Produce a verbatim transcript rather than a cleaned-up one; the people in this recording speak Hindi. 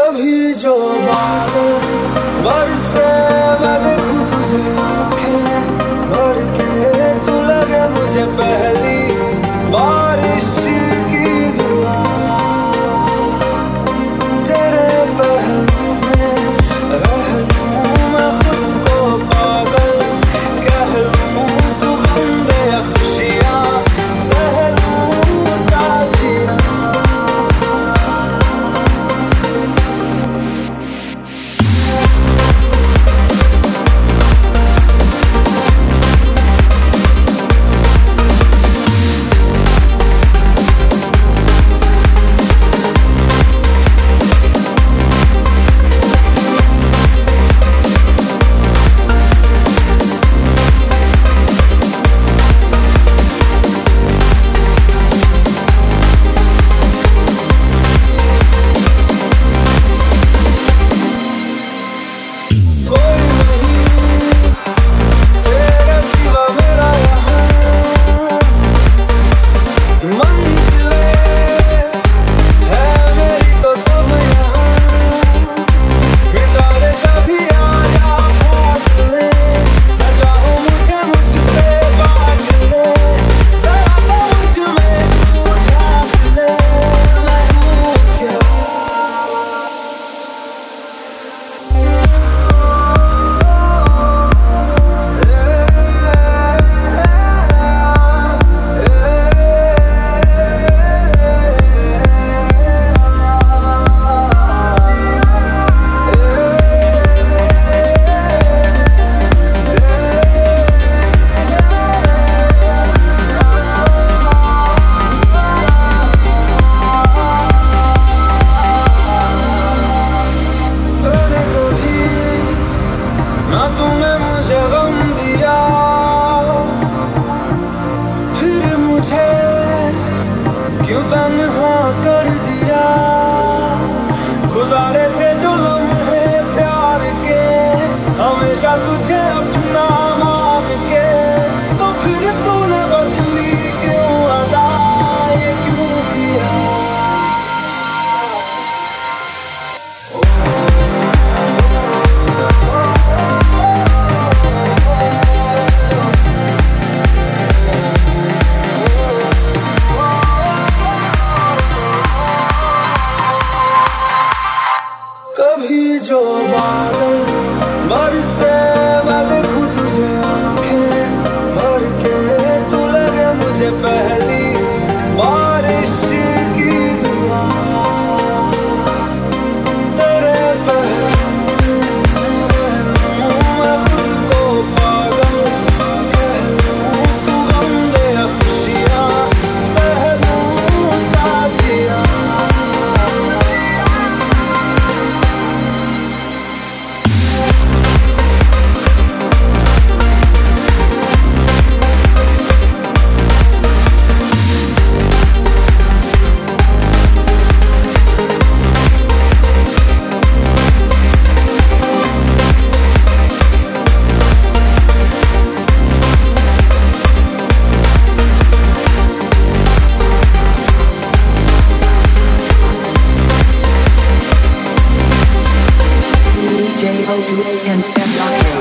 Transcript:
कभी जो बादल बरसे मैं देखूं तुझे आंखें भर के, तू लगे मुझे पहली बारिश की दुआ। तेरे पहलू में रह लूं मैं खुद को पागल, कह लूं तू गम दे या खुशियां सह लूं साथिया। ना तूने मुझे गम दिया, फिर मुझे क्यों तन्हा कर दिया। गुजारे थे जो लम्हे प्यार के, हमेशा तुझे अपना मान के, तो फिर तूने बदली क्यों अदा, ये क्यों किया। कभी जो बादल बरसे मैं देखूं तुझे आंखें भर के, तू लगे मुझे पहली बारिश की दुआ। तेरे पहलू में रह लूं मैं खुद को पागल, कह लूं तू गम दे या खुशियां सह लूं साथिया। J O two A N S I A